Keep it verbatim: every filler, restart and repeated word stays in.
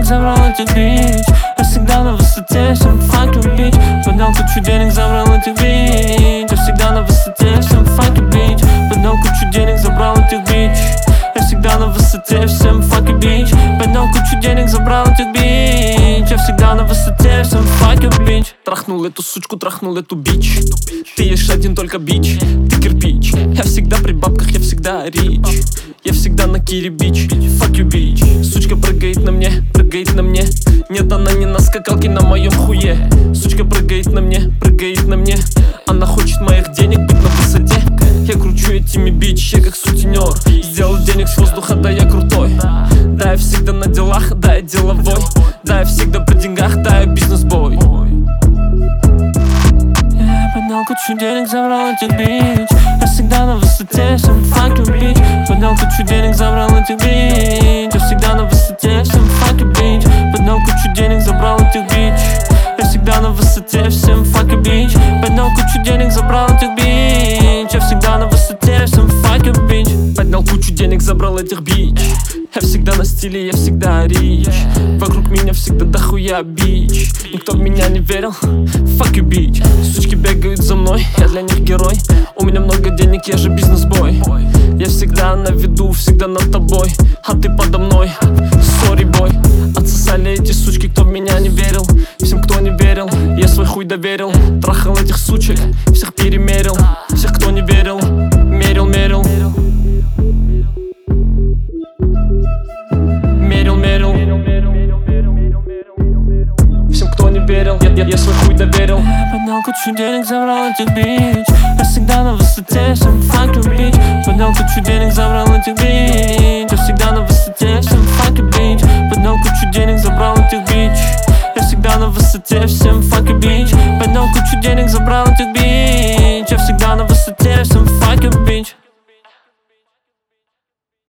денег, забрал этих бич. Я всегда на высоте, всем fuck you, bitch. Поднял кучу денег, забрал этих бич. Я всегда на высоте, всем fuck you, bitch. Поднял кучу денег, забрал этих бич. Я всегда на высоте, всем fuck you, bitch. Поднял кучу денег, забрал этих бич. Я всегда на высоте, всем fuck you, bitch. Трахнул эту сучку, трахнул эту бич. Ты ешь один только бич, ты кирпич. Я всегда при бабках, я всегда рич. Я всегда на Кире бич, fuck you, bitch. Сучка прыгает на мне, прыгает на мне. Нет, она не на скакалке, на моем хуе. Сучка прыгает на мне, прыгает на мне. Она хочет моих денег, быть на высоте. Я кручу этими бич, я как сутенер. Сделал денег с воздуха, да я крутой. Да, я всегда на делах, да, я деловой. Да, я всегда при деньгах, да, я бизнес-бой. Я поднял кучу денег, забрал этих бич. Я всегда на высоте, всем fuck you, bitch. Поднял кучу денег, забрал этих бич. Я всегда на высоте, всем fuck you, bitch. Поднял кучу денег, забрал этих бич. Я всегда на высоте, всем fuck you, bitch. Поднял кучу денег, забрал этих бич. Я всегда на высоте, всем fuck you, bitch. Поднял кучу денег, забрал этих бич. Я всегда на стиле, я всегда рич. Вокруг меня всегда дохуя бич. Никто в меня не верил, fuck you, bitch. Сучки бегают за мной, я для них герой. У меня много денег, я же бизнес-бой. Я всегда на виду, всегда над тобой. А ты подо мной, сори, бой. Отсосали эти сучки, кто в меня не верил. Всем, кто не верил, я свой хуй доверил. Трахал этих сучек, всех перемерил. Всех, кто не верил, мерил, мерил. Мерил, мерил. Всем, кто не верил, я, я, я свой хуй доверил. Я поднял кучу денег, забрал этих бич. Я всегда на высоте, всем fuck you, bitch. Поднял кучу денег, забрал этих бич. Я всегда на высоте, всем fuck you, bitch. Поднял кучу денег, забрал этих бич. Я всегда на высоте, всем fuck you, bitch. Поднял кучу денег, забрал этих бич.